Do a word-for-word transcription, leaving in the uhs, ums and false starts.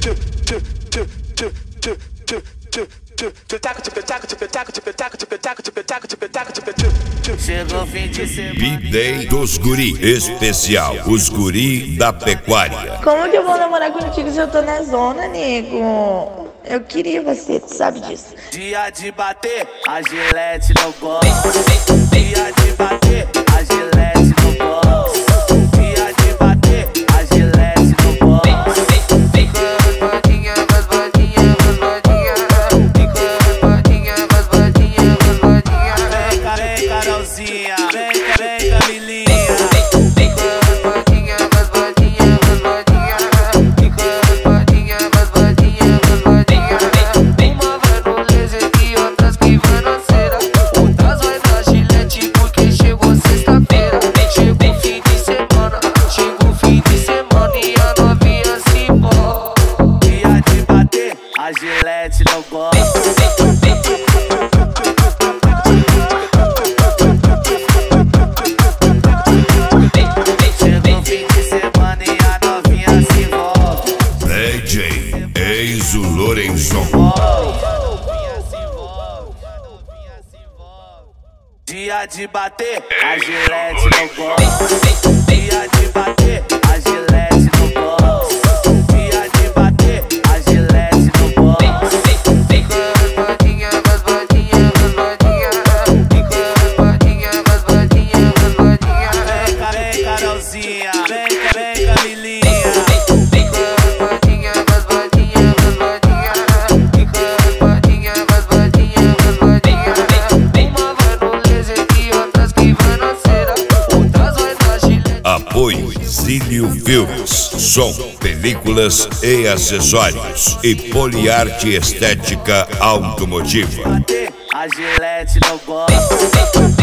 Chegou o fim de semana. B-Day dos Guri especial, os guri da pecuária. Como que eu vou namorar contigo se eu tô na zona, nego? Eu queria você, tu sabe disso. Dia de bater, a Gillette no box. Dia de bater, a Gillette no box. Dia de bater, a Gillette no box. Fica as botinhas, as botinhas, as botinhas. Fica as botinhas, as botinhas, as botinhas. Vem, vem, Carolzinha, vem, vem, Camilinha. Fica as botinhas, as botinhas, as botinhas. Fica as botinhas, as botinhas, as botinhas. Uma vai no laser e outras que vai na cera. Outras vai na Gillette porque chegou sexta-feira. Chegou fim de semana, chegou fim de semana e a novinha se empolga. Dia de bater, a Gillette não gosta. Chegou fim de semana e a novinha se envolve. D J Enzo Lorenzon. Dia de bater, a Gillette no box. Dia de bater, a Gillette no box. Dia de bater, a Gillette no box. Fica as botinhas, as botinhas, as botinhas. Fica as botinhas, as botinhas, as botinhas. Vem, vem, Carolzinha, vem, vem, Camilinha. Fica as botinhas, as botinhas, as botinhas. Fica as botinhas, as botinhas, as botinhas. Uma vai no laser e outras que vai na cera. Outras vai na Gillette. Apoio Zílio Filmes, som, películas e acessórios e Poliarte Estética Automotiva. A Gillette no box.